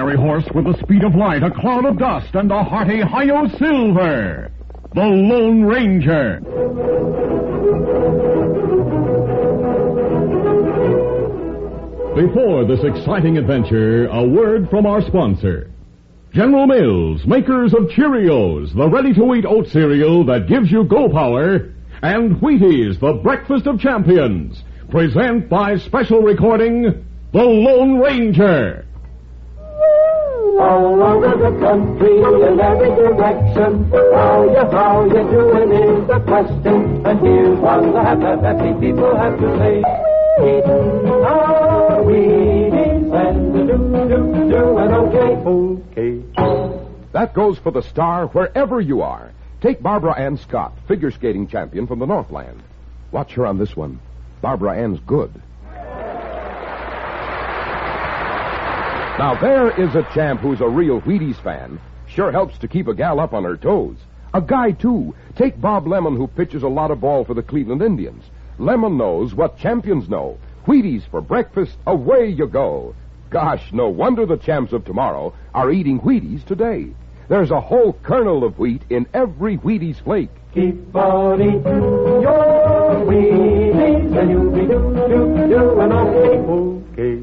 legendary horse with the speed of light, a cloud of dust, and a hearty Hi-Yo Silver, the Lone Ranger. Before this exciting adventure, a word from our sponsor. General Mills, makers of Cheerios, the ready-to-eat oat cereal that gives you go power, and Wheaties, the breakfast of champions, present by special recording, The Lone Ranger. All over the country, in every direction, how you doing is the question. And here's what the happy people have to say. Eating our Wheaties and doing okay. That goes for the star wherever you are. Take Barbara Ann Scott, figure skating champion from the Northland. Watch her on this one. Barbara Ann's good. Now there is a champ who's a real Wheaties fan. Sure helps to keep a gal up on her toes. A guy, too. Take Bob Lemon, who pitches a lot of ball for the Cleveland Indians. Lemon knows what champions know. Wheaties for breakfast, away you go. Gosh, no wonder the champs of tomorrow are eating Wheaties today. There's a whole kernel of wheat in every Wheaties flake. Keep on eating your Wheaties and you'll be doing okay.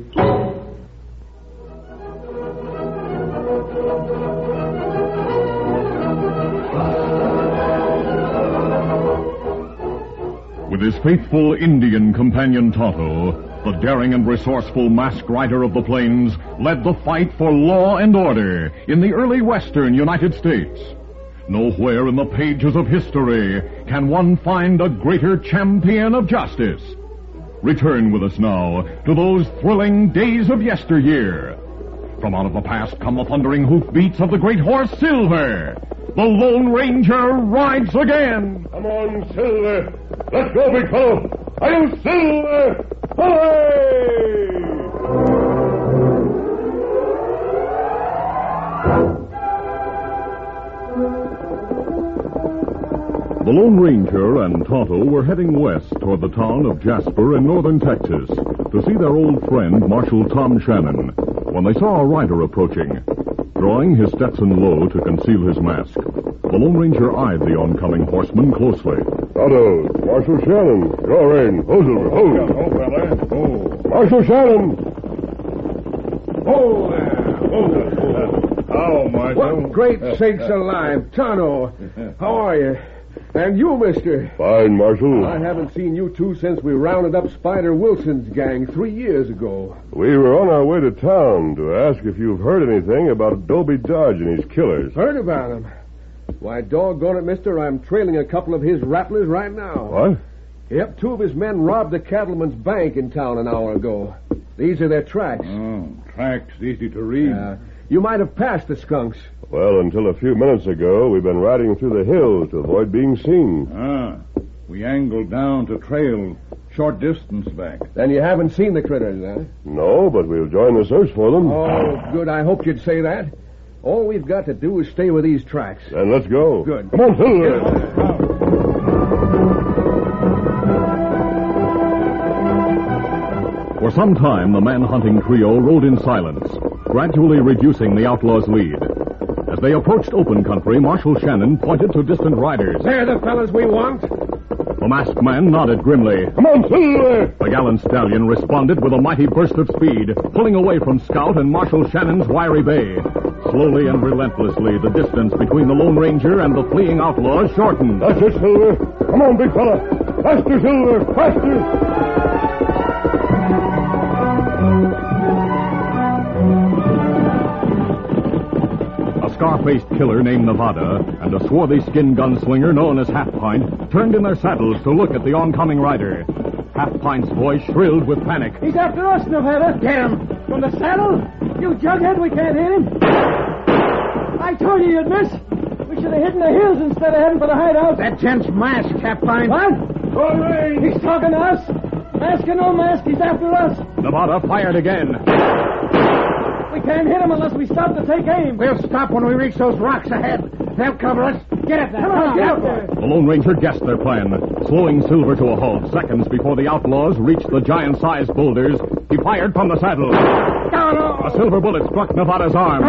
With his faithful Indian companion Tonto, the daring and resourceful masked rider of the plains led the fight for law and order in the early western United States. Nowhere in the pages of history can one find a greater champion of justice. Return with us now to those thrilling days of yesteryear. From out of the past come the thundering hoofbeats of the great horse Silver. The Lone Ranger rides again. Come on, Silver. Let's go, big fellow. Hi-Yo Silver! Hooray! The Lone Ranger and Tonto were heading west toward the town of Jasper in northern Texas to see their old friend, Marshal Tom Shannon, when they saw a rider approaching. Drawing his Stetson low to conceal his mask, the Lone Ranger eyed the oncoming horseman closely. Tonto, Marshal Shannon, draw rein. Ho, Silver, ho. Ho, fella. Ho. Marshal Shannon. Ho there. How, Marshal? What great sakes alive. Tonto, how are you? And you, mister? Fine, Marshal. I haven't seen you two since we rounded up Spider Wilson's gang 3 years ago. We were on our way to town to ask if you've heard anything about Dobie Dodge and his killers. Heard about him? Why, doggone it, mister, I'm trailing a couple of his rattlers right now. What? Yep, 2 of his men robbed a cattleman's bank in town an hour ago. These are their tracks. Oh, tracks easy to read. You might have passed the skunks. Well, until a few minutes ago, we've been riding through the hills to avoid being seen. We angled down to trail short distance back. Then you haven't seen the critters, huh? No, but we'll join the search for them. Oh, good. I hoped you'd say that. All we've got to do is stay with these tracks. Then let's go. Good. Come on, Silver. For some time, the man-hunting trio rode in silence, gradually reducing the outlaws' lead. As they approached open country, Marshal Shannon pointed to distant riders. They're the fellas we want. The masked man nodded grimly. Come on, Silver! The gallant stallion responded with a mighty burst of speed, pulling away from Scout and Marshal Shannon's wiry bay. Slowly and relentlessly, the distance between the Lone Ranger and the fleeing outlaws shortened. That's it, Silver. Come on, big fella. Faster, Silver, faster! A scar-faced killer named Nevada and a swarthy skin gunslinger known as Half-Pint turned in their saddles to look at the oncoming rider. Half-Pint's voice shrilled with panic. He's after us, Nevada. Get him! From the saddle? You jughead, we can't hit him. I told you you'd miss. We should have hit in the hills instead of heading for the hideout. That gent's masked, Half-Pint. What? He's talking to us. Mask or no mask, he's after us. Nevada fired again. We can't hit him unless we stop to take aim. We'll stop when we reach those rocks ahead. They'll cover us. Get up there. Come on, get up there. The Lone Ranger guessed their plan. Slowing Silver to a halt seconds before the outlaws reached the giant-sized boulders, he fired from the saddle. A silver bullet struck Nevada's arm.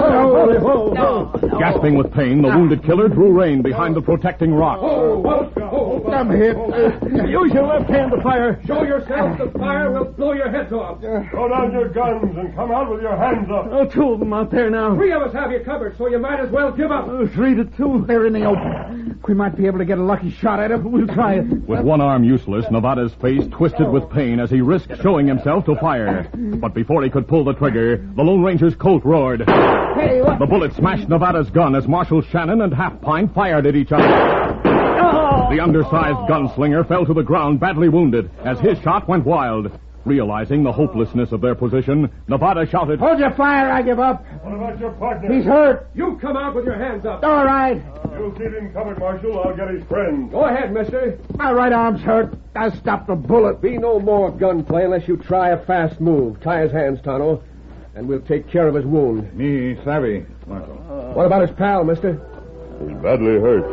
Gasping with pain, the wounded killer drew rein behind the protecting rock. I'm hit. Use your left hand to fire. Show yourself the fire. We'll blow your heads off. Throw down your guns and come out with your hands up. Oh, two of them out there now. 3 of us have you covered, so you might as well give up. 3 to 2. They're in the open. We might be able to get a lucky shot at them. We'll try it. With one arm useless, Nevada's face twisted with pain as he risked showing himself to fire. But before he could pull the trigger, the Lone Ranger's Colt roared. Hey, what? The bullet smashed Nevada's gun as Marshal Shannon and Half Pint fired at each other. The undersized gunslinger fell to the ground badly wounded as his shot went wild. Realizing the hopelessness of their position, Nevada shouted, Hold your fire, I give up. What about your partner? He's hurt. You come out with your hands up. All right. You keep him covered, Marshal. I'll get his friends. Go ahead, mister. My right arm's hurt. I'll stop the bullet. Be no more gunplay unless you try a fast move. Tie his hands, Tonto, and we'll take care of his wound. Me savvy, Marshal. What about his pal, mister? He's badly hurt.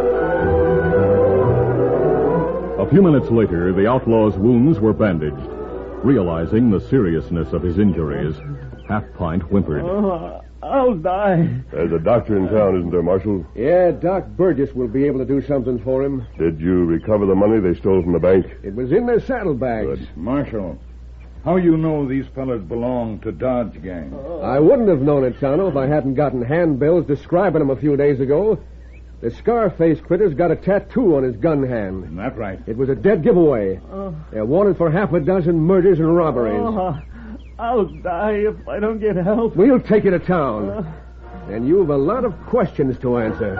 A few minutes later, the outlaw's wounds were bandaged. Realizing the seriousness of his injuries, Half Pint whimpered. I'll die. There's a doctor in town, isn't there, Marshal? Yeah, Doc Burgess will be able to do something for him. Did you recover the money they stole from the bank? It was in their saddlebags. Good. Marshal, how you know these fellas belong to Dodge gang? I wouldn't have known it, Tonto, if I hadn't gotten handbills describing him a few days ago. The Scarface critter's got a tattoo on his gun hand. That's right. It was a dead giveaway. They're wanted for 6 murders and robberies. I'll die if I don't get help. We'll take you to town. And you've a lot of questions to answer.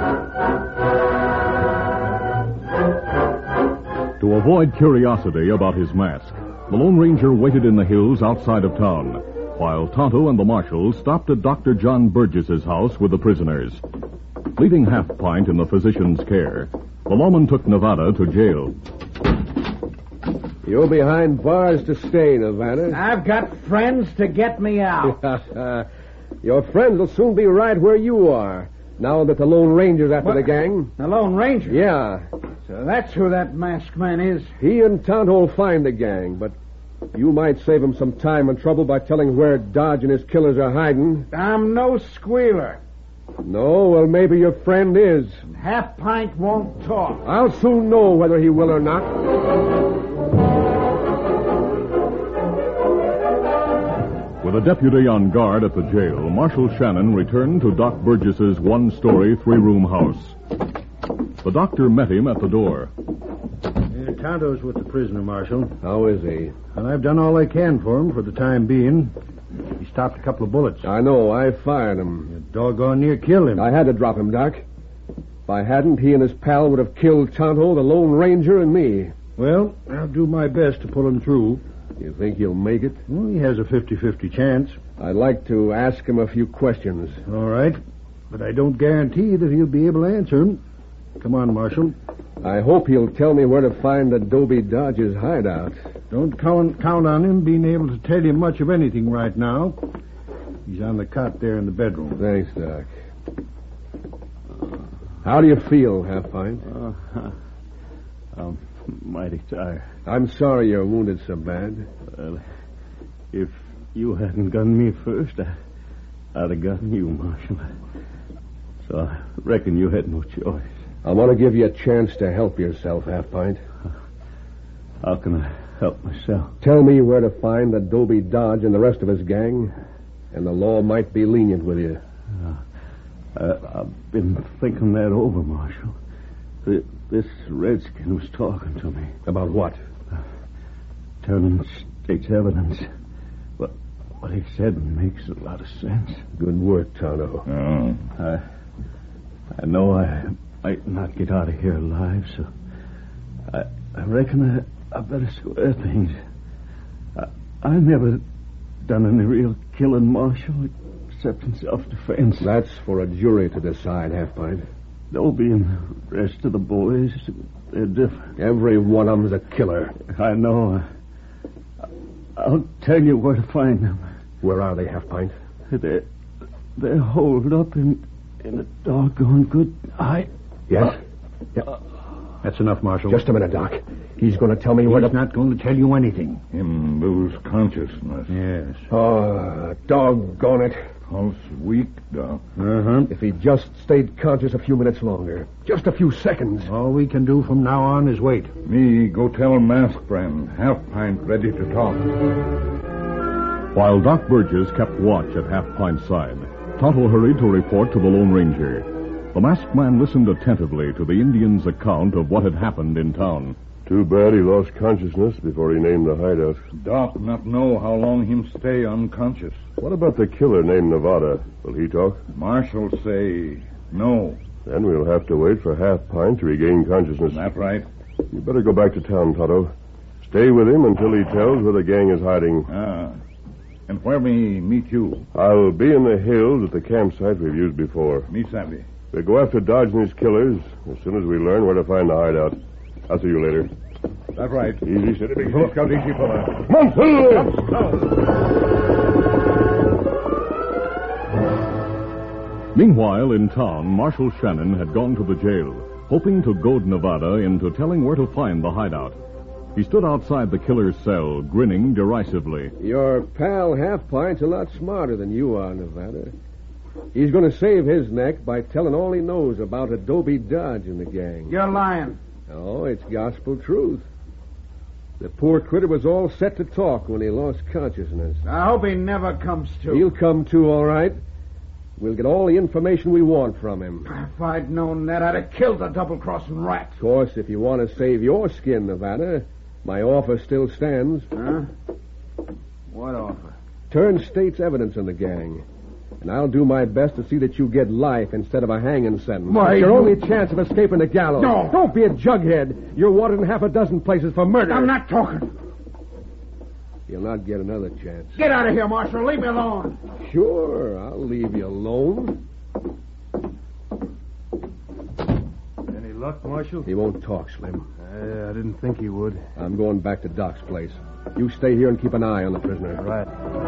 To avoid curiosity about his mask, the Lone Ranger waited in the hills outside of town, while Tonto and the marshals stopped at Dr. John Burgess's house with the prisoners. Leaving Half Pint in the physician's care, the lawman took Nevada to jail. You're behind bars to stay, Nevada. I've got friends to get me out. Your friends will soon be right where you are, now that the Lone Ranger's after the gang. The Lone Ranger? Yeah. So that's who that masked man is. He and Tonto will find the gang, but you might save him some time and trouble by telling where Dodge and his killers are hiding. I'm no squealer. No, well, maybe your friend is. Half Pint won't talk. I'll soon know whether he will or not. With a deputy on guard at the jail, Marshal Shannon returned to Doc Burgess's one-story, 3-room house. The doctor met him at the door. Tonto's with the prisoner, Marshal. How is he? And I've done all I can for him for the time being. He stopped a couple of bullets. I know. I fired him. You doggone near killed him. I had to drop him, Doc. If I hadn't, he and his pal would have killed Tonto, the Lone Ranger, and me. Well, I'll do my best to pull him through. You think he'll make it? Well, he has a 50-50 chance. I'd like to ask him a few questions. All right. But I don't guarantee that he'll be able to answer them. Come on, Marshal. I hope he'll tell me where to find Adobe Dodge's hideout. Don't count on him being able to tell you much of anything right now. He's on the cot there in the bedroom. Thanks, Doc. How do you feel, Half Pint? I'm mighty tired. I'm sorry you're wounded so bad. Well, if you hadn't gotten me first, I'd have gotten you, Marshal. So I reckon you had no choice. I want to give you a chance to help yourself, Half Pint. How can I help myself? Tell me where to find Adobe Dodge and the rest of his gang, and the law might be lenient with you. I've been thinking that over, Marshal. This redskin was talking to me. About what? Turning state's evidence. But what he said makes a lot of sense. Good work, Tonto. I know I might not get out of here alive, so I reckon I better square things. I never done any real killing, Marshal, except in self-defense. That's for a jury to decide, Half Pint. Dobie and the rest of the boys, they're different. Every one of them's a killer. I know. I'll tell you where to find them. Where are they, Half Pint? They're holed up in a doggone good hide. Yes? That's enough, Marshal. Just a minute, Doc. He's going to tell me what... He's not going to tell you anything. Him lose consciousness. Yes. Oh, doggone it. Pulse weak, Doc. Uh-huh. If he just stayed conscious a few minutes longer. Just a few seconds. All we can do from now on is wait. Me go tell mask friend. Half pint ready to talk. While Doc Burgess kept watch at Half Pint's side, Tonto hurried to report to the Lone Ranger. The masked man listened attentively to the Indian's account of what had happened in town. Too bad he lost consciousness before he named the hideout. Doc not know how long him stay unconscious. What about the killer named Nevada? Will he talk? Marshal say no. Then we'll have to wait for Half Pint to regain consciousness. That right? You better go back to town, Tonto. Stay with him until he tells where the gang is hiding. And where me meet you? I'll be in the hills at the campsite we've used before. Me savvy. We'll go after Dodge and his killers as soon as we learn where to find the hideout. I'll see you later. That right. Easy, steady, big Look out, easy fella. Meanwhile, in town, Marshal Shannon had gone to the jail, hoping to goad Nevada into telling where to find the hideout. He stood outside the killer's cell, grinning derisively. Your pal Half Pint's a lot smarter than you are, Nevada. He's going to save his neck by telling all he knows about Adobe Dodge and the gang. You're lying. Oh, it's gospel truth. The poor critter was all set to talk when he lost consciousness. I hope he never comes to. He'll come to, all right. We'll get all the information we want from him. If I'd known that, I'd have killed the double-crossing rat. Of course, if you want to save your skin, Nevada, my offer still stands. Huh? What offer? Turn state's evidence on the gang. And I'll do my best to see that you get life instead of a hanging sentence. Why, It's your you- only chance of escaping the gallows. No. Don't be a jughead. You're wanted in half a dozen places for murder. I'm not talking. You'll not get another chance. Get out of here, Marshal. Leave me alone. Sure, I'll leave you alone. Any luck, Marshal? He won't talk, Slim. I didn't think he would. I'm going back to Doc's place. You stay here and keep an eye on the prisoner. Right.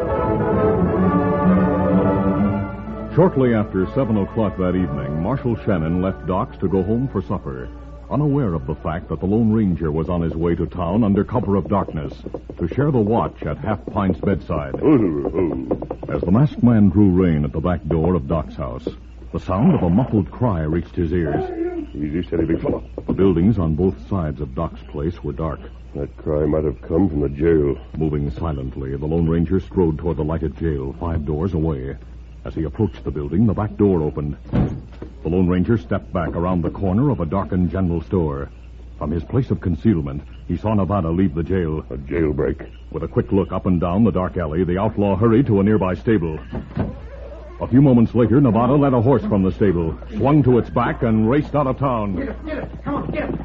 Shortly after 7 o'clock that evening, Marshal Shannon left Doc's to go home for supper, unaware of the fact that the Lone Ranger was on his way to town under cover of darkness to share the watch at Half Pint's bedside. As the masked man drew rein at the back door of Doc's house, the sound of a muffled cry reached his ears. Easy, steady, big fella. The buildings on both sides of Doc's place were dark. That cry might have come from the jail. Moving silently, the Lone Ranger strode toward the lighted jail 5 doors away. As he approached the building, the back door opened. The Lone Ranger stepped back around the corner of a darkened general store. From his place of concealment, he saw Nevada leave the jail. A jailbreak. With a quick look up and down the dark alley, the outlaw hurried to a nearby stable. A few moments later, Nevada led a horse from the stable, swung to its back, and raced out of town. Get it. Come on, get it.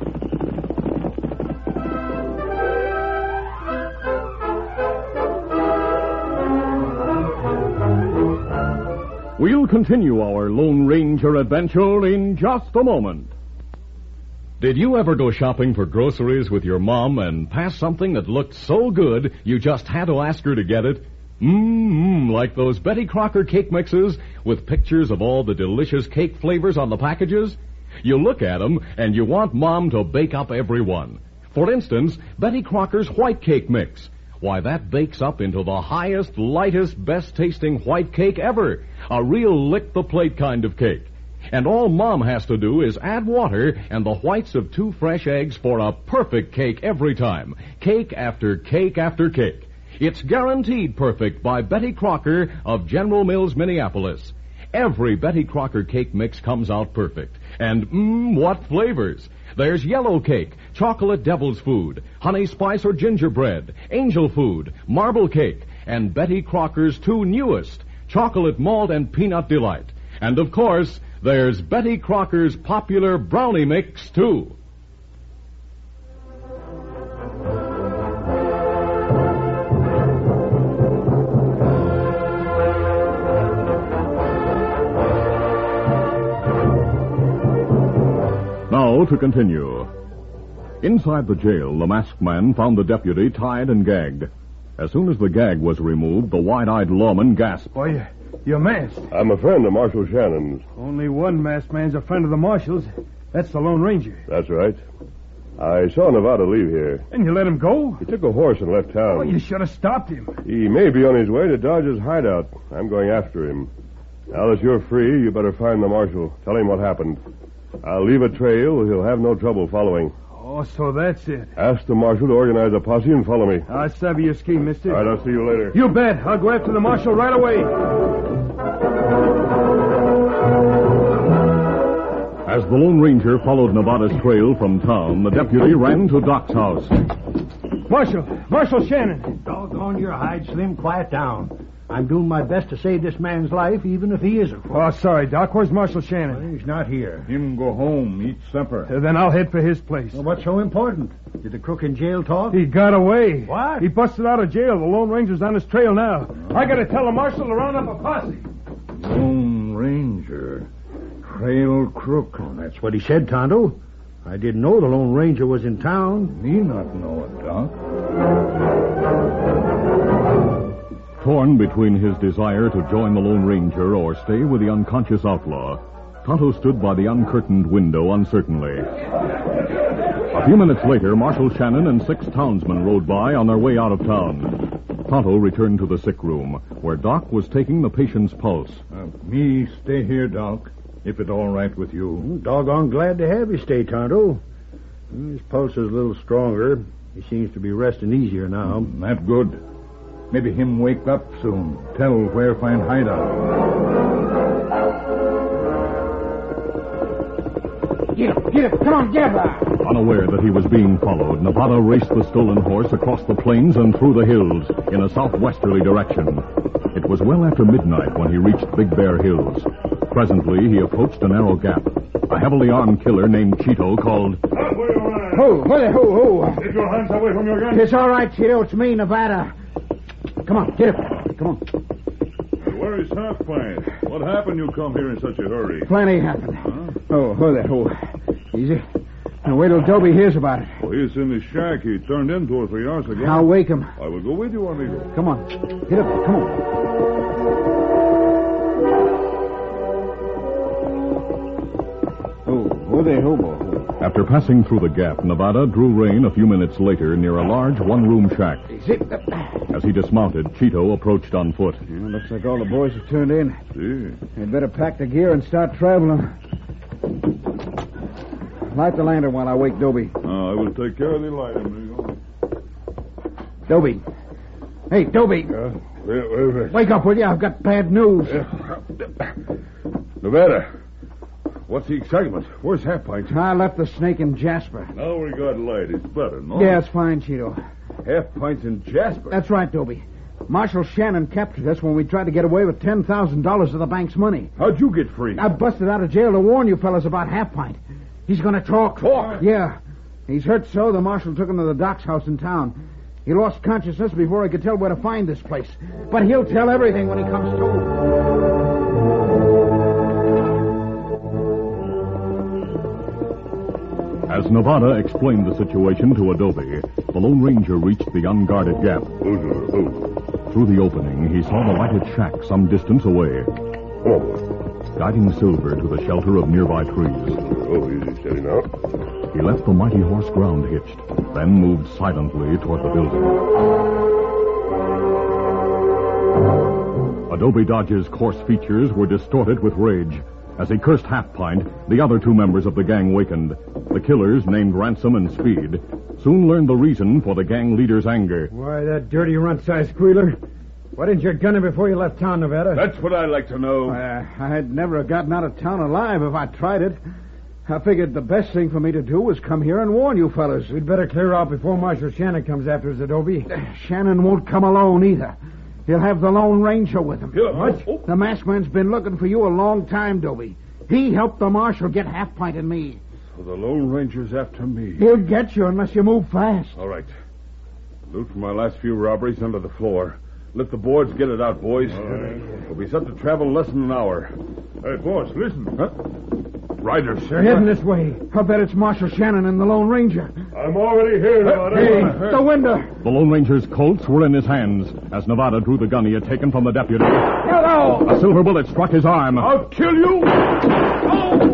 We'll continue our Lone Ranger adventure in just a moment. Did you ever go shopping for groceries with your mom and pass something that looked so good you just had to ask her to get it? Like those Betty Crocker cake mixes with pictures of all the delicious cake flavors on the packages? You look at them and you want Mom to bake up every one. For instance, Betty Crocker's white cake mix. Why, that bakes up into the highest, lightest, best-tasting white cake ever. A real lick-the-plate kind of cake. And all Mom has to do is add water and the whites of 2 fresh eggs for a perfect cake every time. Cake after cake after cake. It's guaranteed perfect by Betty Crocker of General Mills, Minneapolis. Every Betty Crocker cake mix comes out perfect. And, what flavors! There's yellow cake, chocolate devil's food, honey spice or gingerbread, angel food, marble cake, and Betty Crocker's 2 newest, chocolate malt and peanut delight. And, of course, there's Betty Crocker's popular brownie mix, too. Now to continue. Inside the jail, the masked man found the deputy tied and gagged. As soon as the gag was removed, the wide-eyed lawman gasped. Why, you're masked. I'm a friend of Marshal Shannon's. Only one masked man's a friend of the Marshal's. That's the Lone Ranger. That's right. I saw Nevada leave here. And you let him go? He took a horse and left town. Oh, you should have stopped him. He may be on his way to Dodge's hideout. I'm going after him. Now that you're free, you better find the marshal. Tell him what happened. I'll leave a trail. He'll have no trouble following. Oh, so that's it. Ask the marshal to organize a posse and follow me. I savvy your scheme, mister. All right, I'll see you later. You bet. I'll go after the marshal right away. As the Lone Ranger followed Nevada's trail from town, the deputy ran to Doc's house. Marshal Shannon. Doggone your hide, Slim. Quiet down. I'm doing my best to save this man's life, even if he is a fool. Oh, sorry, Doc. Where's Marshal Shannon? He's not here. Him go home, eat supper. Then I'll head for his place. Well, what's so important? Did the crook in jail talk? He got away. What? He busted out of jail. The Lone Ranger's on his trail now. I gotta tell the marshal to round up a posse. Lone Ranger. Trail crook. Oh, that's what he said, Tonto. I didn't know the Lone Ranger was in town. Me not know it, Doc. Torn between his desire to join the Lone Ranger or stay with the unconscious outlaw, Tonto stood by the uncurtained window uncertainly. A few minutes later, Marshal Shannon and 6 townsmen rode by on their way out of town. Tonto returned to the sick room, where Doc was taking the patient's pulse. Me stay here, Doc, if it all right with you. Doggone glad to have you stay, Tonto. His pulse is a little stronger. He seems to be resting easier now. That good. Maybe him wake up soon. Tell where find hideout. Get up. Come on, get up. Unaware that he was being followed, Nevada raced the stolen horse across the plains and through the hills in a southwesterly direction. It was well after midnight when he reached Big Bear Hills. Presently, he approached a narrow gap. A heavily armed killer named Cheeto called... Stop where you are. Who? Take your hands away from your gun. It's all right, Cheeto. It's me, Nevada. Come on, get up. Come on. Where is Half-Pint? What happened you come here in such a hurry? Plenty happened. Huh? Oh. Easy. Now wait till Dobie hears about it. Oh, he's in the shack. He turned in 2 or 3 hours ago. I'll wake him. I will go with you, amigo. Come on. Get up. Come on. After passing through the gap, Nevada drew rein a few minutes later near a large one-room shack. As he dismounted, Cheeto approached on foot. Looks like all the boys have turned in. See? They'd better pack the gear and start traveling. Light the lantern while I wake Dobie. I will take care of the light, amigo. Dobie. Hey, Dobie. Wake up, will you? I've got bad news. Nevada, what's the excitement? Where's Half-Pint? I left the snake in Jasper. Now we got light. It's better, no? Yeah, it's fine, Cheeto. Half-Pint's in Jasper. That's right, Dobie. Marshal Shannon captured us when we tried to get away with $10,000 of the bank's money. How'd you get free? I busted out of jail to warn you fellas about Half-Pint. He's going to talk. Talk? Yeah. He's hurt so the marshal took him to the Doc's house in town. He lost consciousness before he could tell where to find this place. But he'll tell everything when he comes to. As Nevada explained the situation to Adobe, the Lone Ranger reached the unguarded gap. Through the opening, he saw the lighted shack some distance away. Guiding Silver to the shelter of nearby trees. Easy, steady now. He left the mighty horse ground hitched, then moved silently toward the building. Adobe Dodge's coarse features were distorted with rage. As he cursed Half-Pint, the other 2 members of the gang wakened. The killers, named Ransom and Speed, soon learned the reason for the gang leader's anger. Why, that dirty runt-sized squealer. Why didn't you gun him before you left town, Nevada? That's what I'd like to know. I'd never have gotten out of town alive if I tried it. I figured the best thing for me to do was come here and warn you fellas. We'd better clear out before Marshal Shannon comes after us, Adobe. Shannon won't come alone either. He'll have the Lone Ranger with him. What? The masked man's been looking for you a long time, Dobie. He helped the marshal get Half-Pint and me. So the Lone Ranger's after me. He'll get you unless you move fast. All right. Loot from my last few robberies under the floor. Let the boards get it out, boys. We'll be set to travel less than an hour. Hey, boss, listen. Huh? Riders. They're heading this way. I'll bet it's Marshal Shannon and the Lone Ranger. I'm already here, Nevada. Hey, the window. The Lone Ranger's Colts were in his hands as Nevada drew the gun he had taken from the deputy. Hello. A silver bullet struck his arm. I'll kill you!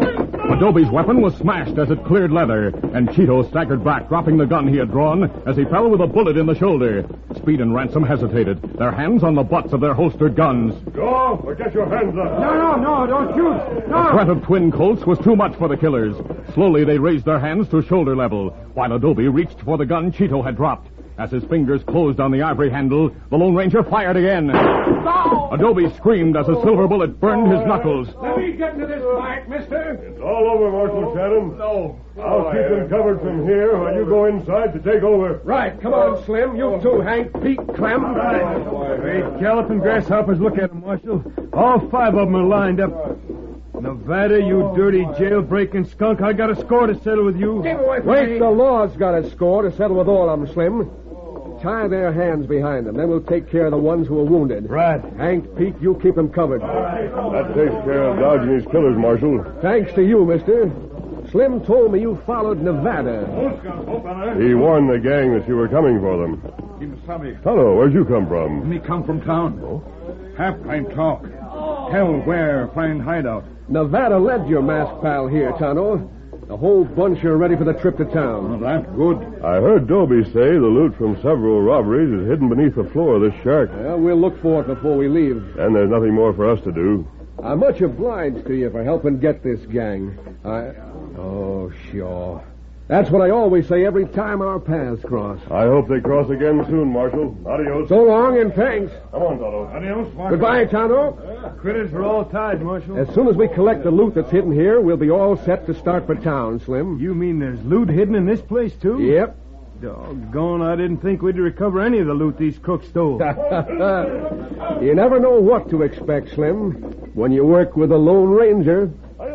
Adobe's weapon was smashed as it cleared leather, and Cheeto staggered back, dropping the gun he had drawn as he fell with a bullet in the shoulder. Speed and Ransom hesitated, their hands on the butts of their holstered guns. Go, or get your hands up. No, don't shoot. No. The threat of twin Colts was too much for the killers. Slowly they raised their hands to shoulder level, while Adobe reached for the gun Cheeto had dropped. As his fingers closed on the ivory handle, the Lone Ranger fired again. No. Adobe screamed as a silver bullet burned his knuckles. Let me get into this fight, mister. It's all over, Marshal Shannon. No. I'll keep them covered from here while you go inside to take over. Right, come on, Slim. You too, Hank, Pete, Clem. Great galloping grasshoppers. Look at them, Marshal. All 5 of them are lined up. Nevada, you dirty jailbreaking skunk. I got a score to settle with you. Wait, the law's got a score to settle with all of them, Slim. Tie their hands behind them. Then we'll take care of the ones who are wounded. Right. Hank, Pete, you keep them covered. That takes care of dodging these killers, Marshal. Thanks to you, mister. Slim told me you followed Nevada. He warned the gang that you were coming for them. Hello, where'd you come from? Me come from town. Half pint talk. Tell where find hideout. Nevada led your masked pal here, Tonto. The whole bunch are ready for the trip to town. That good. I heard Dobie say the loot from several robberies is hidden beneath the floor of this shack. Well, we'll look for it before we leave. And there's nothing more for us to do. I'm much obliged to you for helping get this gang. Oh, sure. That's what I always say every time our paths cross. I hope they cross again soon, Marshal. Adios. So long and thanks. Come on, Tonto. Adios, Marshal. Goodbye, Tonto. Critters are all tied, Marshal. As soon as we collect the loot that's hidden here, we'll be all set to start for town, Slim. You mean there's loot hidden in this place, too? Yep. Doggone, I didn't think we'd recover any of the loot these crooks stole. You never know what to expect, Slim, when you work with a Lone Ranger.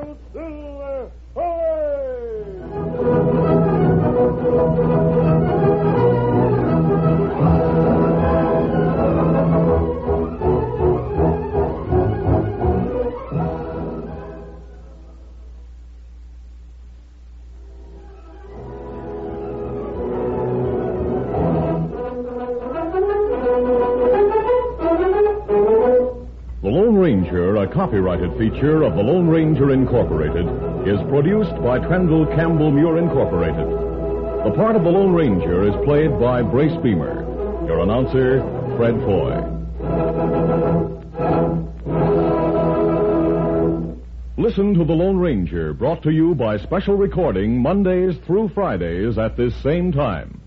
The Lone Ranger, a copyrighted feature of the Lone Ranger Incorporated, is produced by Trendle Campbell Muir Incorporated. The part of the Lone Ranger is played by Brace Beamer. Your announcer, Fred Foy. Listen to The Lone Ranger, brought to you by special recording Mondays through Fridays at this same time.